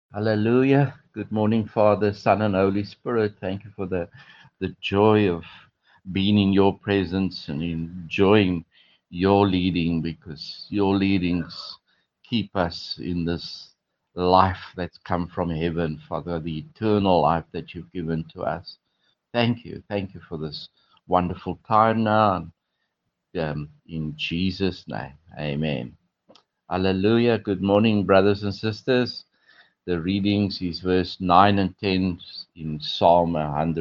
Hallelujah. Good morning, Father, Son, and Holy Spirit. Thank you for the joy of being in your presence and enjoying your leading, because your leadings keep us in this life that's come from heaven, Father, the eternal life that you've given to us. Thank you. Thank you for this wonderful time now. In Jesus' name, amen. Hallelujah. Good morning, brothers and sisters. The readings is verse 9 and 10 in Psalm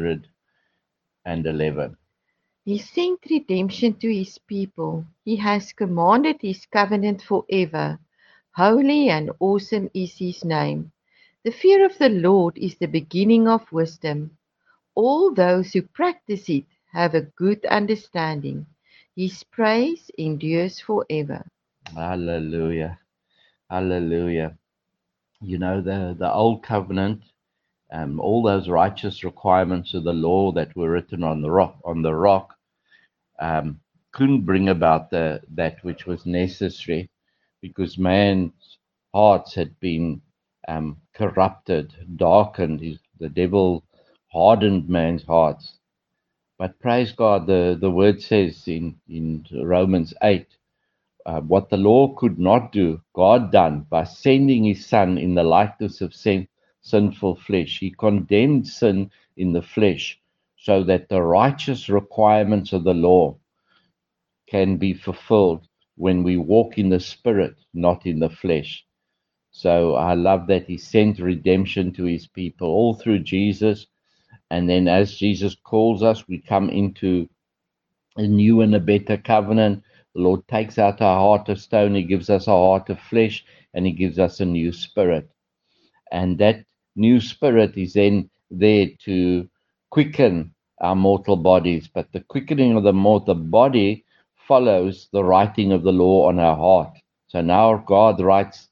111. He sent redemption to his people. He has commanded his covenant forever. Holy and awesome is his name. The fear of the Lord is the beginning of wisdom. All those who practice it have a good understanding. His praise endures forever. Hallelujah. Hallelujah. You know, the old covenant, all those righteous requirements of the law that were written on the rock, um, couldn't bring about that which was necessary, because man's hearts had been corrupted, darkened. The devil hardened man's hearts. But praise God, the word says in Romans 8, what the law could not do, God done by sending his Son in the likeness of sinful flesh. He condemned sin in the flesh so that the righteous requirements of the law can be fulfilled when we walk in the Spirit, not in the flesh. So I love that he sent redemption to his people all through Jesus. And then as Jesus calls us, we come into a new and a better covenant. The Lord takes out our heart of stone, He gives us a heart of flesh, and He gives us a new spirit. And that new spirit is then there to quicken our mortal bodies. But the quickening of the mortal body follows the writing of the law on our heart. So now God writes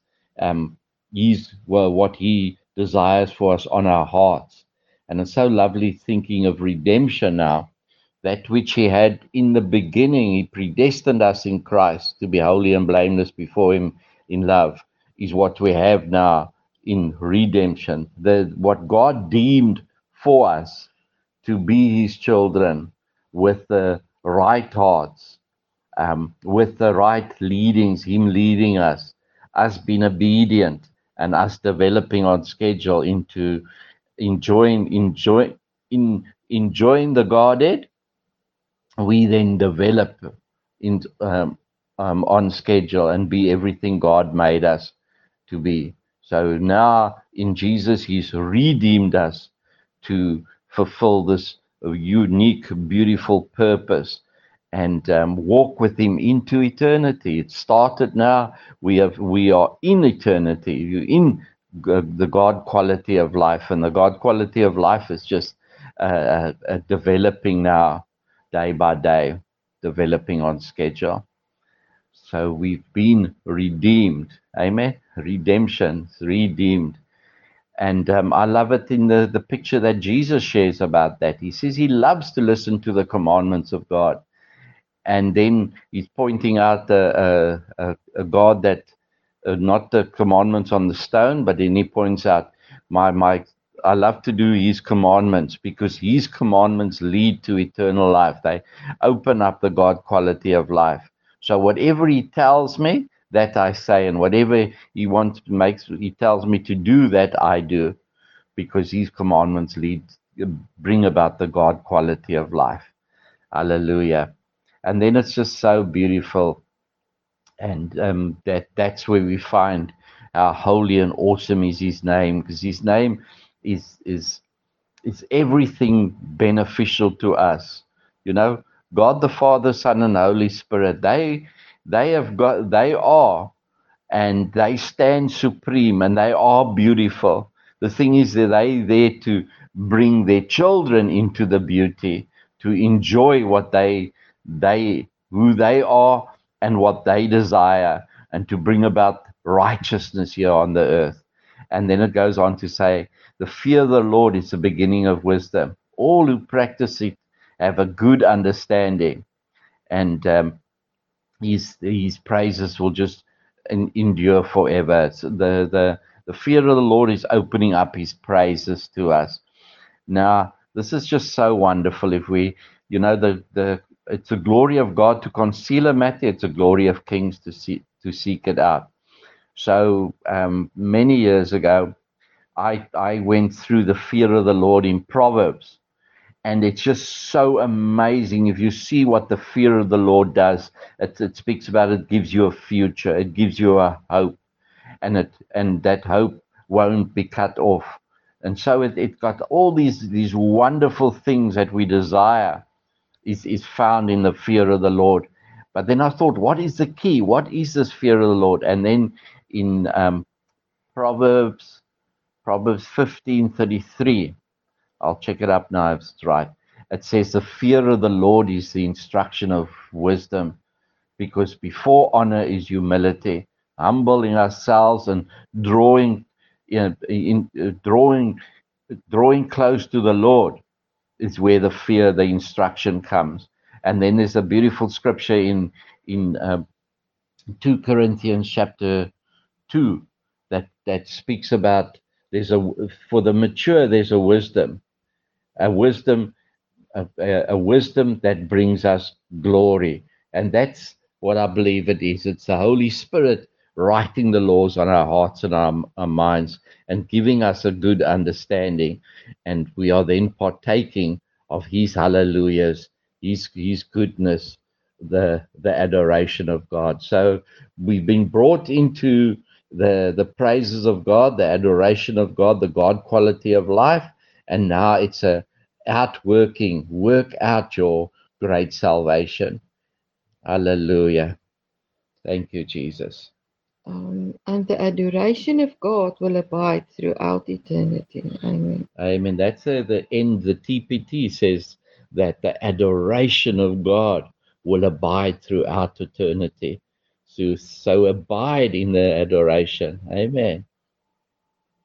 what He desires for us on our hearts. And it's so lovely thinking of redemption now. That which he had in the beginning, he predestined us in Christ to be holy and blameless before him in love, is what we have now in redemption. What God deemed for us to be his children with the right hearts, with the right leadings, him leading us being obedient, and us developing on schedule into enjoying the Godhead. We then develop in on schedule and be everything God made us to be. So now in Jesus, He's redeemed us to fulfill this unique, beautiful purpose and walk with Him into eternity. It started now. We are in eternity. You're in the God quality of life, and the God quality of life is just developing now, day by day, developing on schedule. So we've been redeemed. Amen. Redemption, redeemed. And I love it in the picture that Jesus shares about that. He says he loves to listen to the commandments of God. And then he's pointing out a God that, not the commandments on the stone, but then he points out, my I love to do his commandments, because his commandments lead to eternal life. They open up the God quality of life. So whatever he tells me, that I say, and whatever he tells me to do, that I do, because his commandments bring about the God quality of life. Hallelujah. And then it's just so beautiful, and that's where we find how holy and awesome is his name, because his name is everything beneficial to us. You know, God the Father, Son, and Holy Spirit, they are, and they stand supreme, and they are beautiful. The thing is that they there to bring their children into the beauty, to enjoy what they who they are and what they desire, and to bring about righteousness here on the earth. And then it goes on to say, the fear of the Lord is the beginning of wisdom. All who practice it have a good understanding, and his praises will just endure forever. So The fear of the Lord is opening up his praises to us. Now, this is just so wonderful. If we, it's a glory of God to conceal a matter. It's a glory of kings to seek it out. So many years ago, I went through the fear of the Lord in Proverbs, and it's just so amazing. If you see what the fear of the Lord does, it speaks about it gives you a future, it gives you a hope, and that hope won't be cut off. And so it got all these wonderful things that we desire is found in the fear of the Lord. But then I thought, what is the key? What is this fear of the Lord? And then in Proverbs 15:33, I'll check it up now if it's right. It says the fear of the Lord is the instruction of wisdom, because before honor is humility, humbling ourselves and drawing, drawing close to the Lord is where the fear, the instruction comes. And then there's a beautiful scripture in 2 Corinthians chapter 2 that speaks about for the mature there's a wisdom, a wisdom a wisdom that brings us glory. And that's what I believe it is. It's the Holy Spirit writing the laws on our hearts and our minds and giving us a good understanding. And we are then partaking of his hallelujahs, his goodness, the adoration of God. So we've been brought into the praises of God, the adoration of God, the God quality of life. And now it's work out your great salvation. Hallelujah. Thank you, Jesus. And the adoration of God will abide throughout eternity. Amen. Amen. That's the end. The TPT says that the adoration of God will abide throughout eternity. So abide in the adoration. Amen.